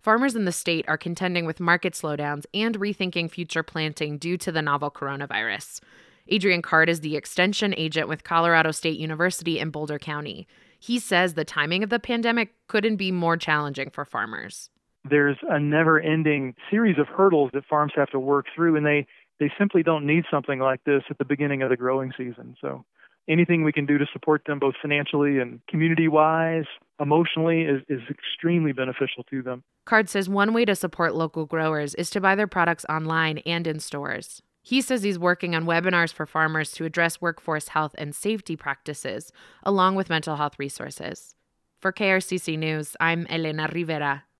Farmers in the state are contending with market slowdowns and rethinking future planting due to the novel coronavirus. Adrian Card is the extension agent with Colorado State University in Boulder County. He says the timing of the pandemic couldn't be more challenging for farmers. There's a never-ending series of hurdles that farms have to work through, and they simply don't need something like this at the beginning of the growing season. So anything we can do to support them both financially and community-wise, emotionally, is extremely beneficial to them. Card says one way to support local growers is to buy their products online and in stores. He says he's working on webinars for farmers to address workforce health and safety practices, along with mental health resources. For KRCC News, I'm Elena Rivera.